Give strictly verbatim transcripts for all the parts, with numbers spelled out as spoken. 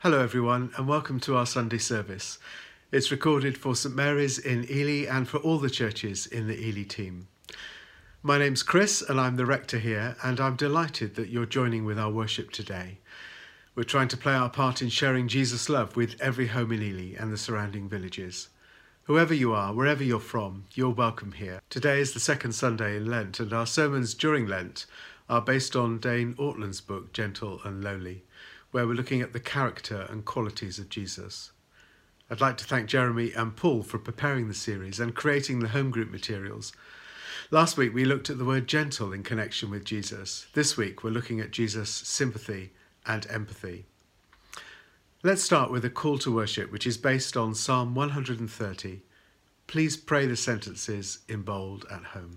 Hello everyone and welcome to our Sunday service. It's recorded for St Mary's in Ely and for all the churches in the Ely team. My name's Chris and I'm the rector here, and I'm delighted that you're joining with our worship today. We're trying to play our part in sharing Jesus' love with every home in Ely and the surrounding villages. Whoever you are, wherever you're from, you're welcome here. Today is the second Sunday in Lent, and our sermons during Lent are based on Dane Ortland's book, Gentle and Lowly, where we're looking at the character and qualities of Jesus. I'd like to thank Jeremy and Paul for preparing the series and creating the home group materials. Last week we looked at the word gentle in connection with Jesus. This week we're looking at Jesus' sympathy and empathy. Let's start with a call to worship, which is based on Psalm one hundred thirty. Please pray the sentences in bold at home.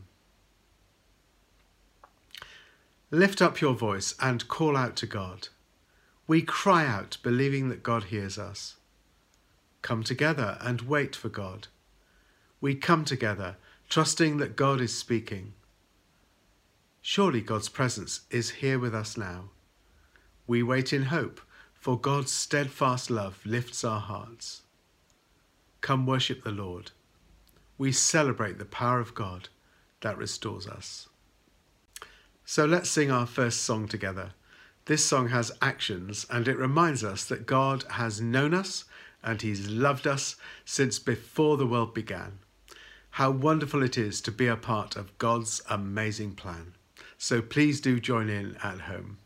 Lift up your voice and call out to God. We cry out, believing that God hears us. Come together and wait for God. We come together, trusting that God is speaking. Surely God's presence is here with us now. We wait in hope, for God's steadfast love lifts our hearts. Come worship the Lord. We celebrate the power of God that restores us. So let's sing our first song together. This song has actions, and it reminds us that God has known us and he's loved us since before the world began. How wonderful it is to be a part of God's amazing plan. So please do join in at home.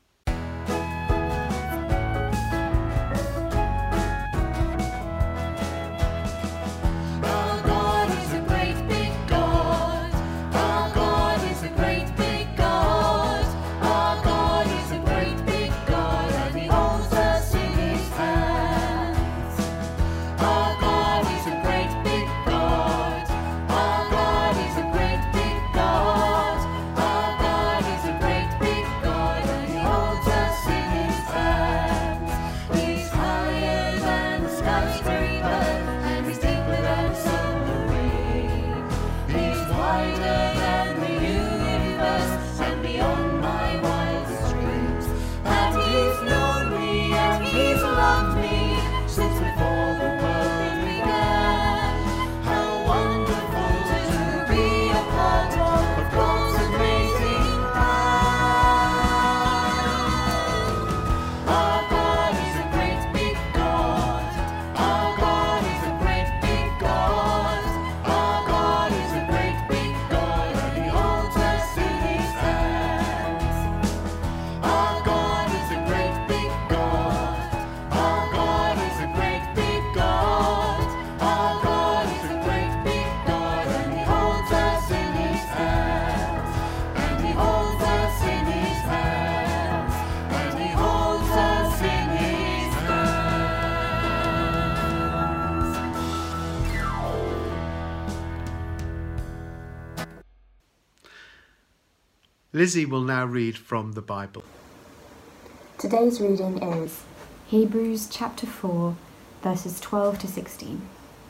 Lizzie will now read from the Bible. Today's reading is Hebrews chapter four, verses twelve to sixteen.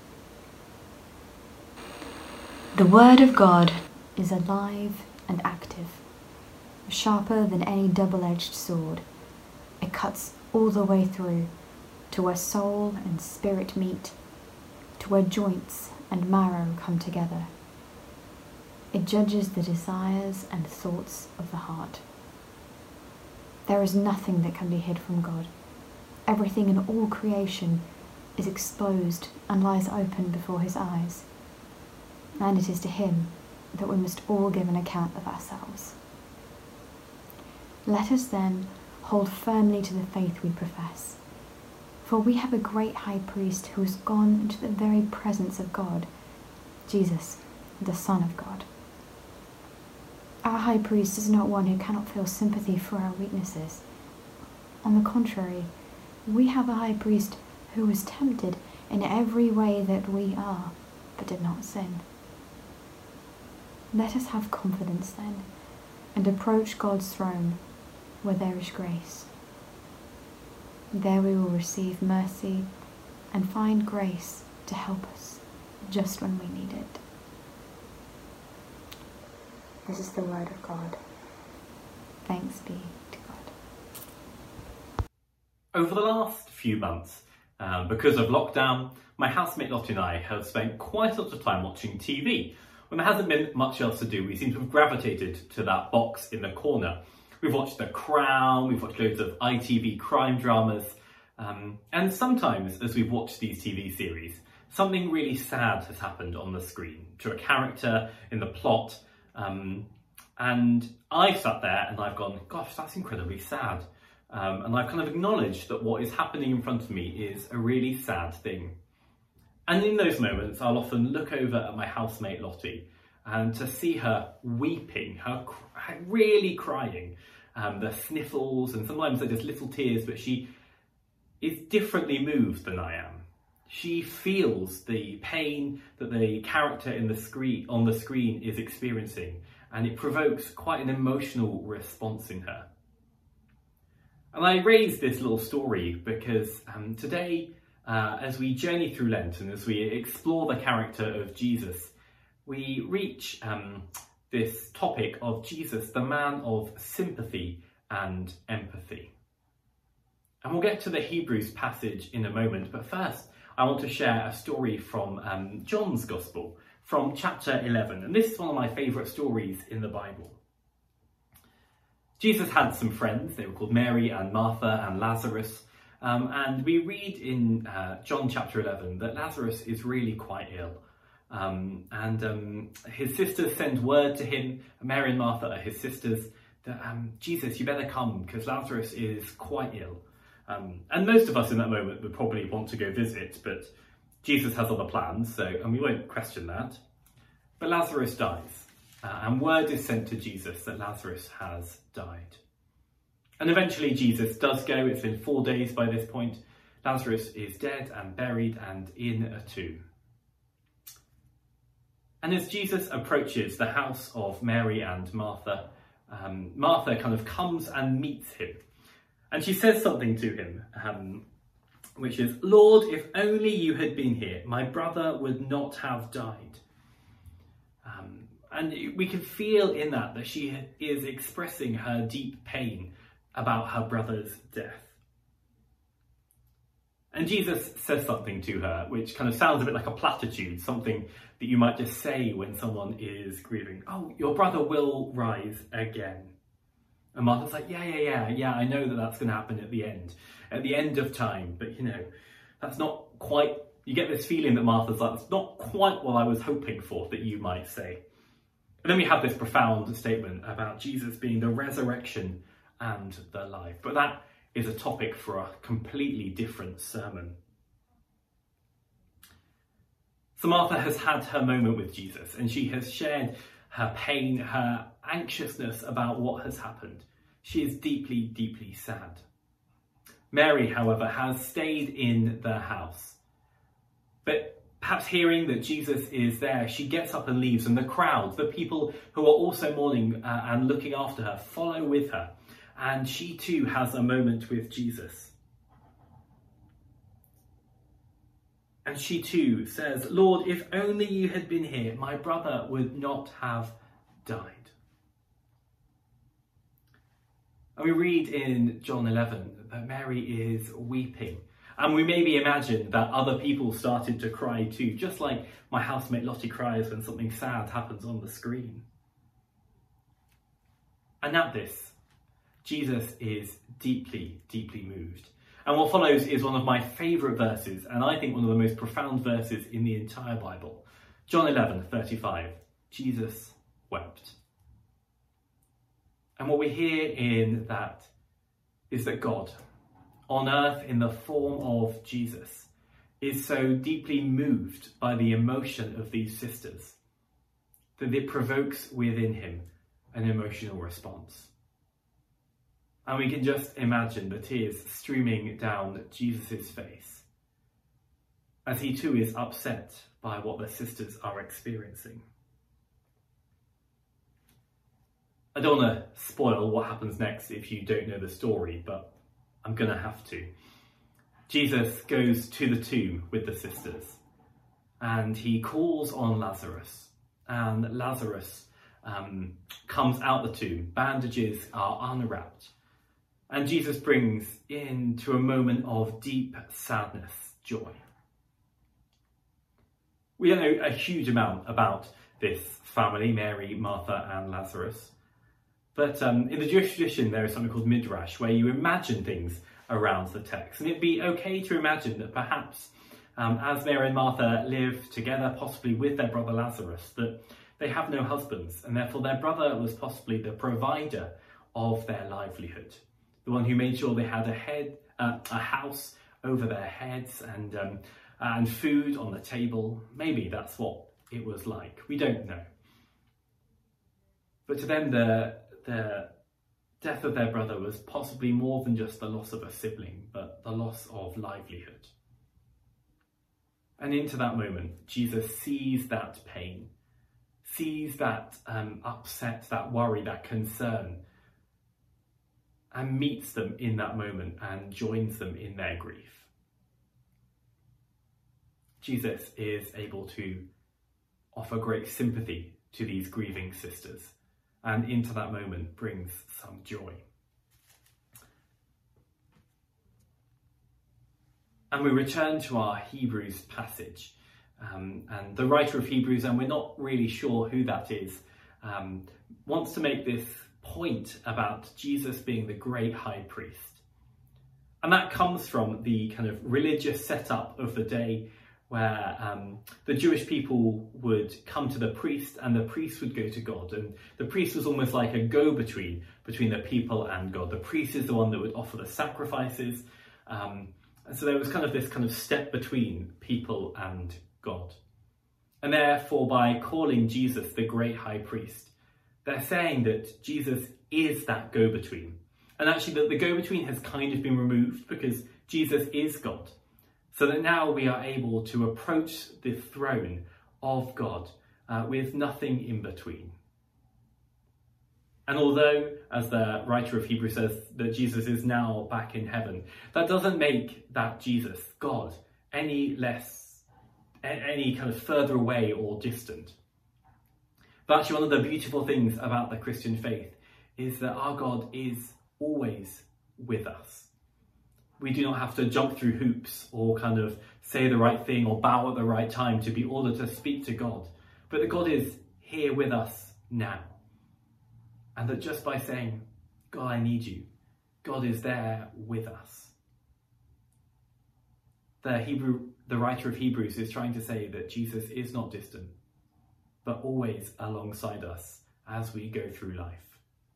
The word of God is alive and active, sharper than any double-edged sword. It cuts all the way through, to where soul and spirit meet, to where joints and marrow come together. It judges the desires and thoughts of the heart. There is nothing that can be hid from God. Everything in all creation is exposed and lies open before his eyes. And it is to him that we must all give an account of ourselves. Let us then hold firmly to the faith we profess. For we have a great high priest who has gone into the very presence of God, Jesus, the Son of God. Our high priest is not one who cannot feel sympathy for our weaknesses. On the contrary, we have a high priest who was tempted in every way that we are, but did not sin. Let us have confidence then, and approach God's throne where there is grace. There we will receive mercy and find grace to help us just when we need it. This is the word of God. Thanks be to God. Over the last few months. Um, because of lockdown, my housemate Lottie and I have spent quite a lot of time watching T V. When there hasn't been much else to do, we seem to have gravitated to that box in the corner. We've watched The Crown, we've watched loads of I T V crime dramas, um, and sometimes as we've watched these T V series, something really sad has happened on the screen to a character in the plot, um, and I've sat there and I've gone, gosh, that's incredibly sad. Um, and I've kind of acknowledged that what is happening in front of me is a really sad thing. And in those moments, I'll often look over at my housemate Lottie, and to see her weeping, her cr- really crying, um, the sniffles, and sometimes they're just little tears, but she is differently moved than I am. She feels the pain that the character in the screen on the screen is experiencing, and it provokes quite an emotional response in her. And I raise this little story because um, today, uh, as we journey through Lent and as we explore the character of Jesus, we reach um, this topic of Jesus, the man of sympathy and empathy. And we'll get to the Hebrews passage in a moment, but first I want to share a story from um, John's Gospel, from chapter eleven. And this is one of my favourite stories in the Bible. Jesus had some friends. They were called Mary and Martha and Lazarus. Um, and we read in uh, John chapter eleven that Lazarus is really quite ill. Um, and um, his sisters send word to him, Mary and Martha are his sisters, that um, Jesus, you better come because Lazarus is quite ill. Um, and most of us in that moment would probably want to go visit, but Jesus has other plans, so and we won't question that. But Lazarus dies, uh, and word is sent to Jesus that Lazarus has died. And eventually Jesus does go. It's been four days by this point. Lazarus is dead and buried and in a tomb. And as Jesus approaches the house of Mary and Martha, um, Martha kind of comes and meets him. And she says something to him, um, which is, Lord, if only you had been here, my brother would not have died. Um, and we can feel in that that she is expressing her deep pain about her brother's death. And Jesus says something to her, which kind of sounds a bit like a platitude, something that you might just say when someone is grieving. Oh, your brother will rise again. And Martha's like, yeah, yeah, yeah, yeah, I know that that's going to happen at the end, at the end of time. But, you know, that's not quite, you get this feeling that Martha's like, it's not quite what I was hoping for, that you might say. And then we have this profound statement about Jesus being the resurrection and the life. But that is a topic for a completely different sermon. So Martha has had her moment with Jesus, and she has shared her pain, her anxiousness about what has happened. She is deeply, deeply sad. Mary, however, has stayed in the house. But perhaps hearing that Jesus is there, she gets up and leaves, and the crowd, the people who are also mourning uh, and looking after her, follow with her. And she too has a moment with Jesus. And she too says, Lord, if only you had been here, my brother would not have died. And we read in John eleven that Mary is weeping. And we maybe imagine that other people started to cry too, just like my housemate Lottie cries when something sad happens on the screen. And at this, Jesus is deeply, deeply moved. And what follows is one of my favourite verses, and I think one of the most profound verses in the entire Bible. John eleven thirty-five, Jesus wept. And what we hear in that is that God, on earth in the form of Jesus, is so deeply moved by the emotion of these sisters that it provokes within him an emotional response. And we can just imagine the tears streaming down Jesus' face as he too is upset by what the sisters are experiencing. I don't want to spoil what happens next if you don't know the story, but I'm going to have to. Jesus goes to the tomb with the sisters and he calls on Lazarus, and Lazarus um, comes out the tomb. Bandages are unwrapped. And Jesus brings into a moment of deep sadness joy. We don't know a huge amount about this family, Mary, Martha and Lazarus. But um, in the Jewish tradition, there is something called Midrash, where you imagine things around the text. And it'd be okay to imagine that perhaps um, as Mary and Martha live together, possibly with their brother Lazarus, that they have no husbands, and therefore their brother was possibly the provider of their livelihood, the one who made sure they had a head, uh, a house over their heads and um, and food on the table. Maybe that's what it was like. We don't know. But to them, the, the death of their brother was possibly more than just the loss of a sibling, but the loss of livelihood. And into that moment, Jesus sees that pain, sees that um, upset, that worry, that concern, and meets them in that moment and joins them in their grief. Jesus is able to offer great sympathy to these grieving sisters, and into that moment brings some joy. And we return to our Hebrews passage, um, and the writer of Hebrews, and we're not really sure who that is, um, wants to make this point about Jesus being the great high priest. And that comes from the kind of religious setup of the day, where um, the Jewish people would come to the priest and the priest would go to God. And the priest was almost like a go-between between the people and God. The priest is the one that would offer the sacrifices. Um, and so there was kind of this kind of step between people and God. And therefore, by calling Jesus the great high priest, they're saying that Jesus is that go-between. And actually that the go-between has kind of been removed because Jesus is God. So that now we are able to approach the throne of God uh, with nothing in between. And although, as the writer of Hebrews says, that Jesus is now back in heaven, that doesn't make that Jesus, God, any less, any kind of further away or distant. But actually one of the beautiful things about the Christian faith is that our God is always with us. We do not have to jump through hoops or kind of say the right thing or bow at the right time to be ordered to speak to God. But that God is here with us now. And that just by saying, God, I need you, God is there with us. The Hebrew, the writer of Hebrews is trying to say that Jesus is not distant, but always alongside us as we go through life.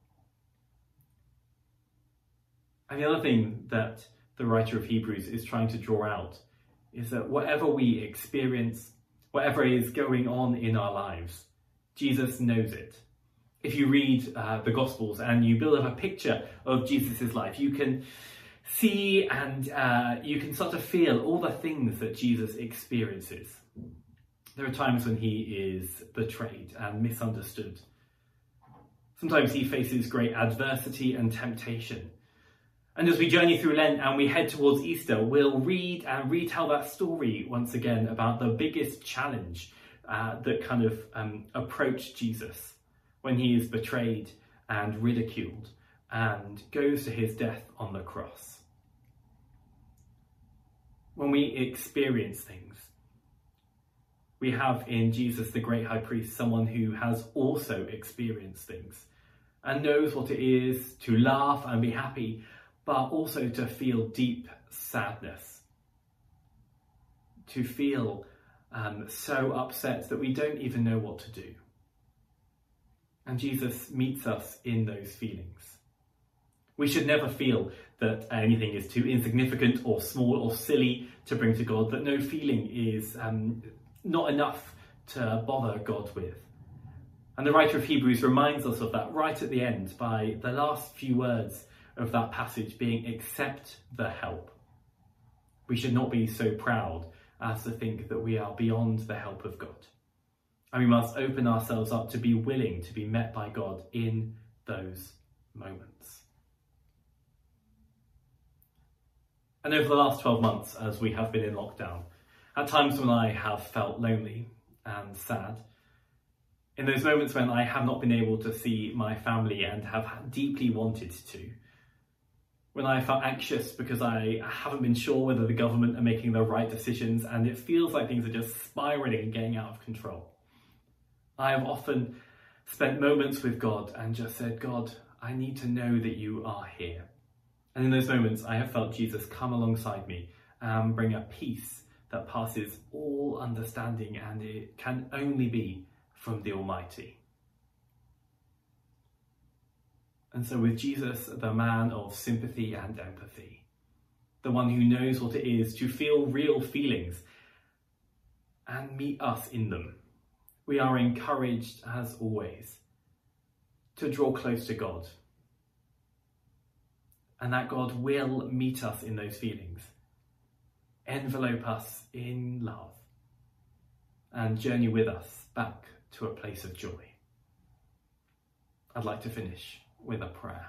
And the other thing that the writer of Hebrews is trying to draw out is that whatever we experience, whatever is going on in our lives, Jesus knows it. If you read uh, the Gospels and you build up a picture of Jesus's life, you can see and uh, you can start to feel all the things that Jesus experiences. There are times when he is betrayed and misunderstood. Sometimes he faces great adversity and temptation. And as we journey through Lent and we head towards Easter, we'll read and retell that story once again about the biggest challenge uh, that kind of um, approached Jesus when he is betrayed and ridiculed and goes to his death on the cross. When we experience things, we have in Jesus, the great high priest, someone who has also experienced things and knows what it is to laugh and be happy, but also to feel deep sadness, to feel um, so upset that we don't even know what to do. And Jesus meets us in those feelings. We should never feel that anything is too insignificant or small or silly to bring to God, that no feeling is um, not enough to bother God with. And the writer of Hebrews reminds us of that right at the end by the last few words of that passage being, accept the help. We should not be so proud as to think that we are beyond the help of God. And we must open ourselves up to be willing to be met by God in those moments. And over the last twelve months, as we have been in lockdown, at times when I have felt lonely and sad, in those moments when I have not been able to see my family and have deeply wanted to, when I felt anxious because I haven't been sure whether the government are making the right decisions and it feels like things are just spiraling and getting out of control. I have often spent moments with God and just said, God, I need to know that you are here. And in those moments, I have felt Jesus come alongside me and bring a peace that passes all understanding, and it can only be from the Almighty. And so with Jesus, the man of sympathy and empathy, the one who knows what it is to feel real feelings and meet us in them, we are encouraged, as always, to draw close to God. And that God will meet us in those feelings, envelope us in love, and journey with us back to a place of joy. I'd like to finish with a prayer.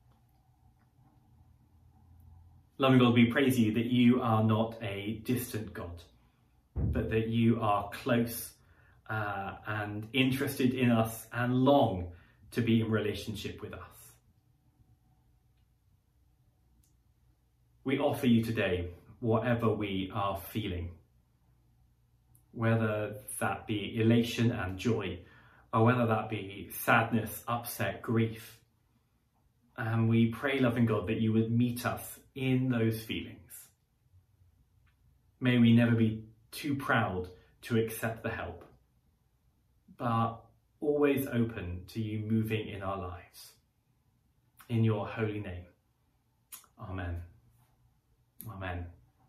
Loving God, we praise you that you are not a distant God, but that you are close uh, and interested in us and long to be in relationship with us. We offer you today whatever we are feeling, whether that be elation and joy, or whether that be sadness, upset, grief. And we pray, loving God, that you would meet us in those feelings. May we never be too proud to accept the help, but always open to you moving in our lives. In your holy name. Amen. Amen.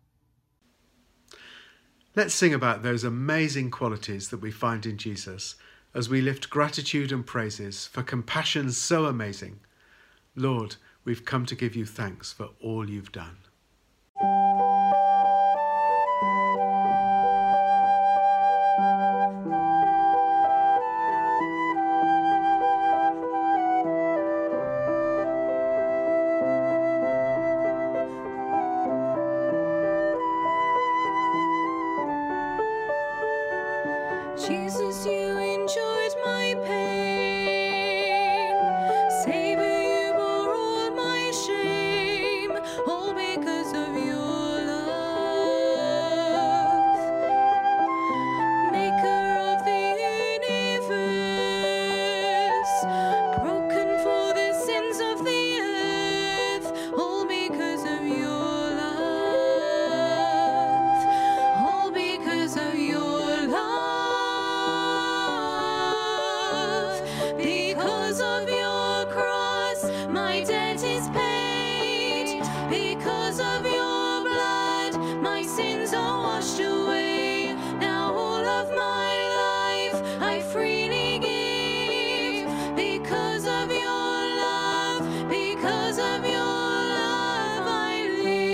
Let's sing about those amazing qualities that we find in Jesus as we lift gratitude and praises for compassion so amazing. Lord, we've come to give you thanks for all you've done. Jesus, you enjoyed my pain. Savior, you bore all my shame, all because of your love. Maker of the universe, broken for the sins of the earth, all because of your love, all because of your love. Because of your cross, my debt is paid. Because of your blood, my sins are washed away. Now all of my life I freely give. Because of your love, because of your love I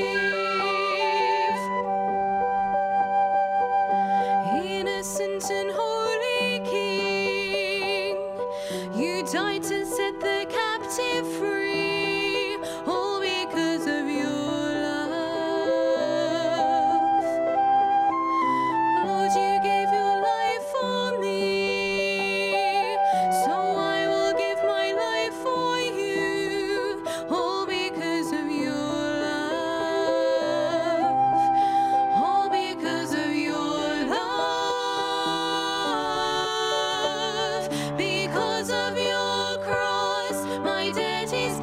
live. Innocent and holy King, you died to set the captive free, all because of your love. Lord, you gave your life for me, so I will give my life for you, all because of your love, all because of your love. Because of your cross, my debt is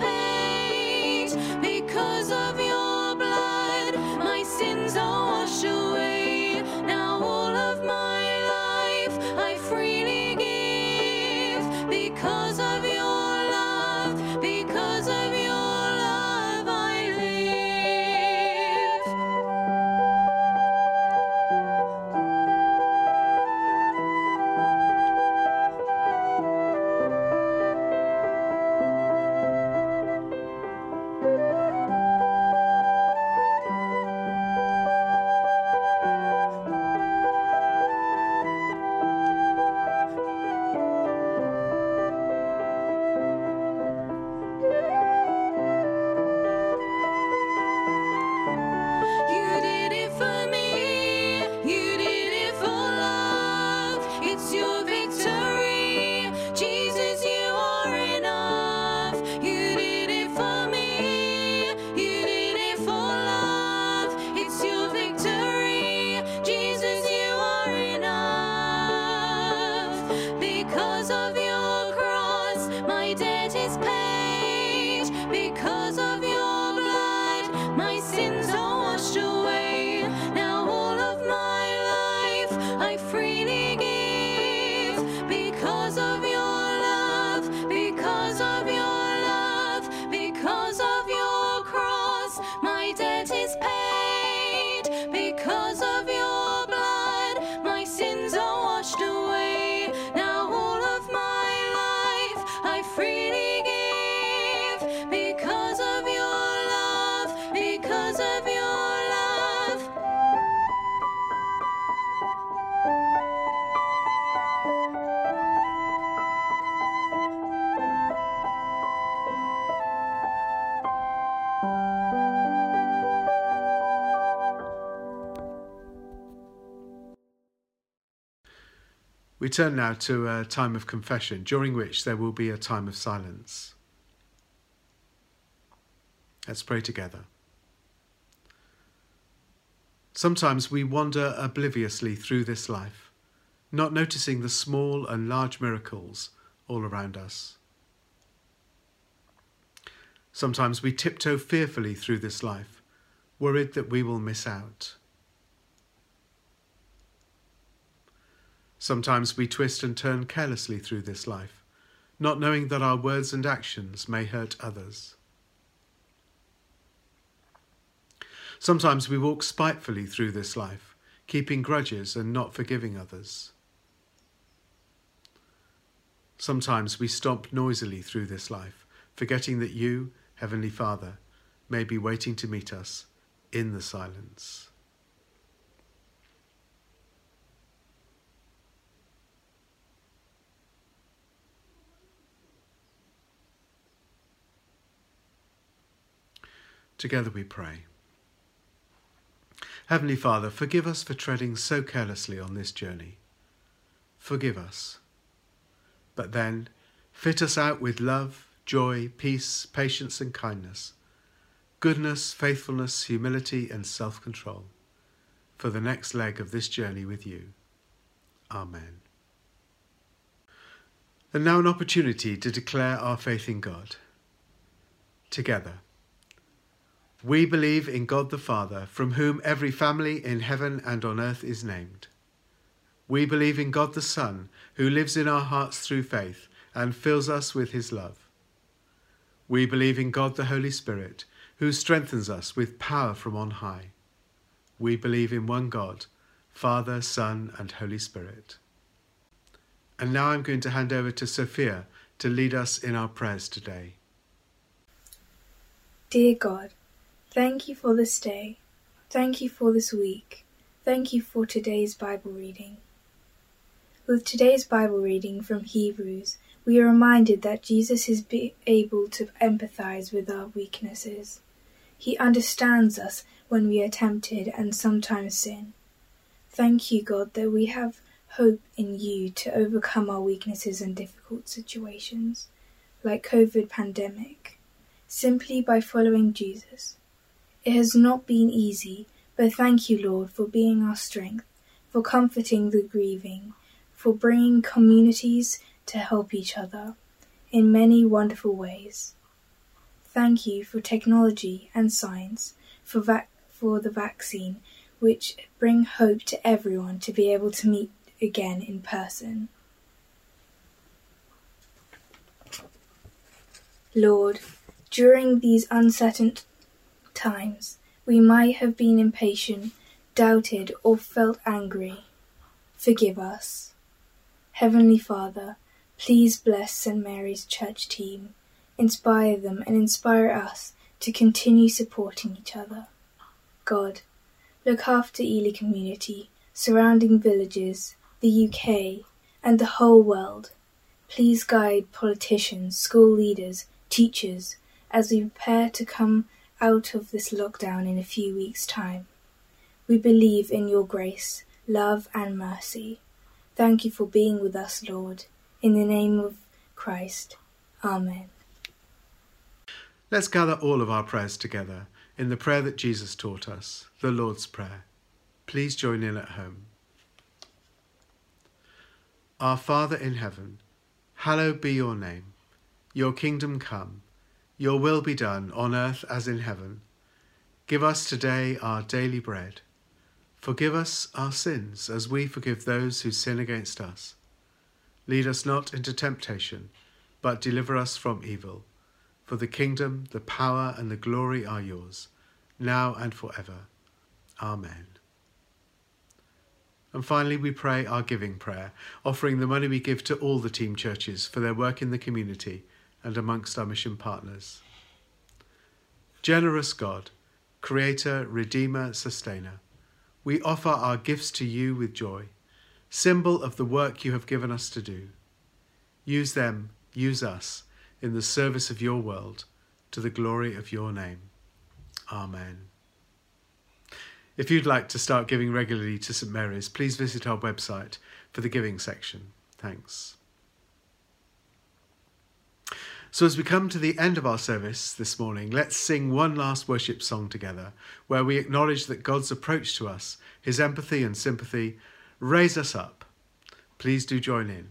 We turn now to a time of confession, during which there will be a time of silence. Let's pray together. Sometimes we wander obliviously through this life, not noticing the small and large miracles all around us. Sometimes we tiptoe fearfully through this life, worried that we will miss out. Sometimes we twist and turn carelessly through this life, not knowing that our words and actions may hurt others. Sometimes we walk spitefully through this life, keeping grudges and not forgiving others. Sometimes we stomp noisily through this life, forgetting that you, Heavenly Father, may be waiting to meet us in the silence. Together we pray. Heavenly Father, forgive us for treading so carelessly on this journey. Forgive us. But then, fit us out with love, joy, peace, patience and kindness, goodness, faithfulness, humility and self-control for the next leg of this journey with you. Amen. And now an opportunity to declare our faith in God. Together. We believe in God the Father, from whom every family in heaven and on earth is named. We believe in God the Son, who lives in our hearts through faith and fills us with his love. We believe in God the Holy Spirit, who strengthens us with power from on high. We believe in one God, Father, Son, and Holy Spirit. And now I'm going to hand over to Sophia to lead us in our prayers today. Dear God, thank you for this day. Thank you for this week. Thank you for today's Bible reading. With today's Bible reading from Hebrews, we are reminded that Jesus is be able to empathize with our weaknesses. He understands us when we are tempted and sometimes sin. Thank you, God, that we have hope in you to overcome our weaknesses and difficult situations, like COVID pandemic, simply by following Jesus. It has not been easy, but thank you, Lord, for being our strength, for comforting the grieving, for bringing communities to help each other in many wonderful ways. Thank you for technology and science, for, vac- for the vaccine, which bring hope to everyone to be able to meet again in person. Lord, during these uncertain times, we might have been impatient, doubted, or felt angry. Forgive us. Heavenly Father, please bless Saint Mary's Church team, inspire them and inspire us to continue supporting each other. God, look after Ely community, surrounding villages, the U K, and the whole world. Please guide politicians, school leaders, teachers, as we prepare to come out of this lockdown in a few weeks' time. We believe in your grace, love and mercy. Thank you for being with us, Lord. In the name of Christ. Amen. Let's gather all of our prayers together in the prayer that Jesus taught us, the Lord's Prayer. Please join in at home. Our Father in heaven, hallowed be your name. Your kingdom come. Your will be done on earth as in heaven. Give us today our daily bread. Forgive us our sins as we forgive those who sin against us. Lead us not into temptation, but deliver us from evil. For the kingdom, the power and the glory are yours, now and forever. Amen. And finally, we pray our giving prayer, offering the money we give to all the team churches for their work in the community and amongst our mission partners. Generous God, Creator, Redeemer, Sustainer, we offer our gifts to you with joy, symbol of the work you have given us to do. Use them, use us, in the service of your world, to the glory of your name. Amen. If you'd like to start giving regularly to St Mary's, please visit our website for the giving section. Thanks. So as we come to the end of our service this morning, let's sing one last worship song together where we acknowledge that God's approach to us, his empathy and sympathy, raise us up. Please do join in.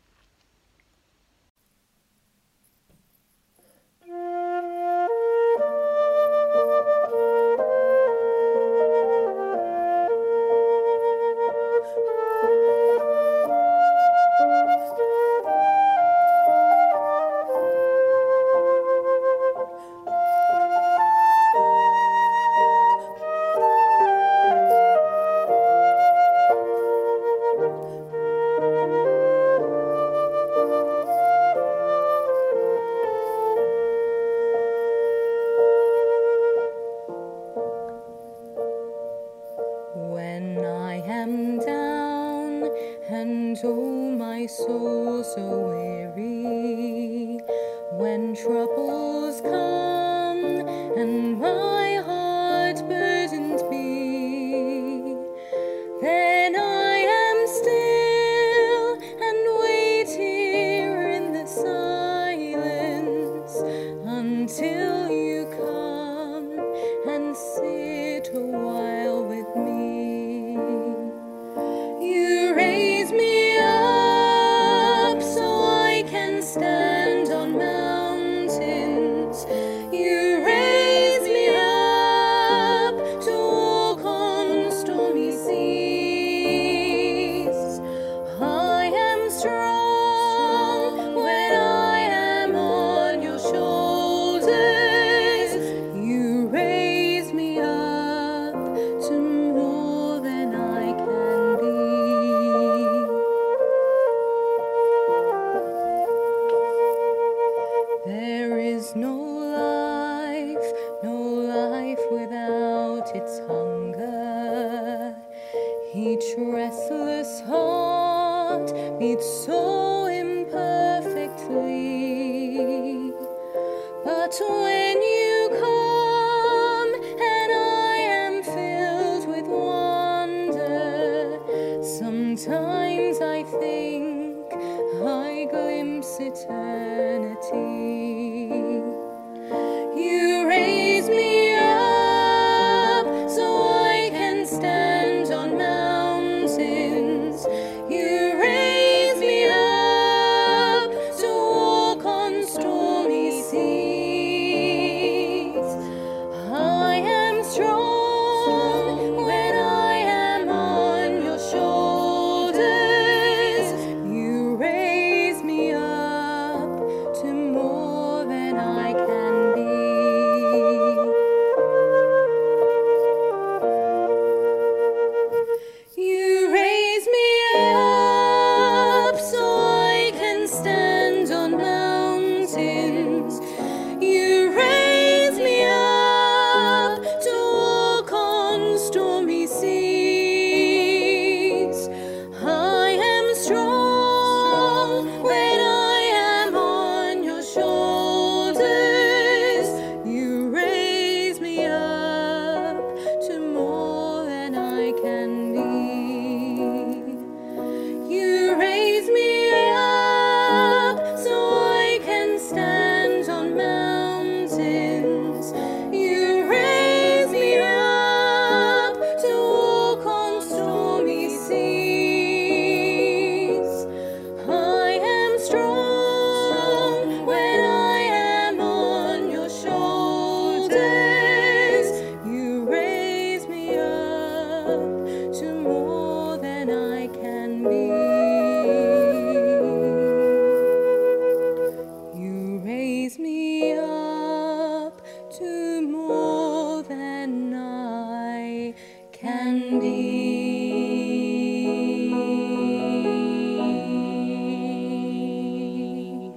When I am down and oh my soul so weary, when troubles come and my heart burdens be, then I am still and wait here in the silence until you come and sit a while with me. You raise me up so I can stand on mountains. You raise me up to walk on stormy seas. I am strong when I am on your shoulders. You raise me up to more than I can be. There is no life, no life without its hunger. Each restless heart beats so imperfectly. But when you come and I am filled with wonder, sometimes I think I glimpse eternity. You raise me up so I can stand on mountains. You raise me up to walk on stormy seas. I am strong when I am on your shoulders. You raise me up to more than I can be. You raise me up so I can stand on mountains. You raise me up to walk on stormy seas. I am strong when I am on your shoulders. You raise me up to more than I can be. You raise me up so I can stand on mountains. You raise me up to walk on stormy seas. I am strong when I am on your shoulders. You raise me up to more than I can be. You raise me up to more than I can be.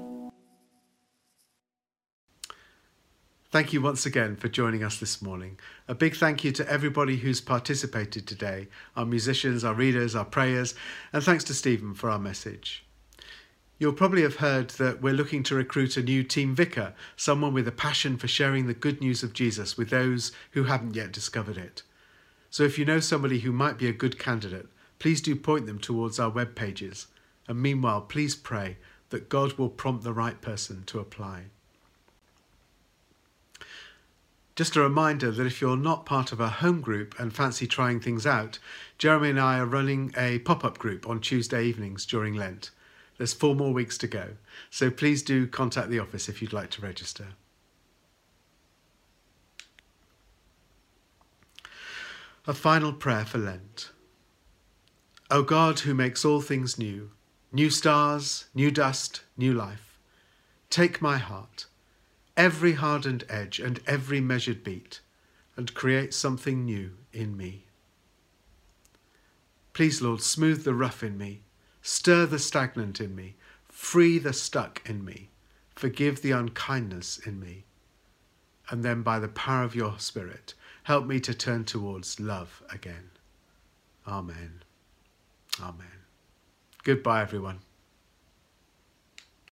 Thank you once again for joining us this morning. A big thank you to everybody who's participated today, our musicians, our readers, our prayers, and thanks to Stephen for our message. You'll probably have heard that we're looking to recruit a new team vicar, someone with a passion for sharing the good news of Jesus with those who haven't yet discovered it. So if you know somebody who might be a good candidate, please do point them towards our web pages. And meanwhile, please pray that God will prompt the right person to apply. Just a reminder that if you're not part of a home group and fancy trying things out, Jeremy and I are running a pop-up group on Tuesday evenings during Lent. There's four more weeks to go, so please do contact the office if you'd like to register. A final prayer for Lent. O God, who makes all things new, new stars, new dust, new life, take my heart, every hardened edge and every measured beat, and create something new in me. Please, Lord, smooth the rough in me, stir the stagnant in me, free the stuck in me, forgive the unkindness in me, and then by the power of your Spirit, help me to turn towards love again. Amen. Amen. Goodbye, everyone.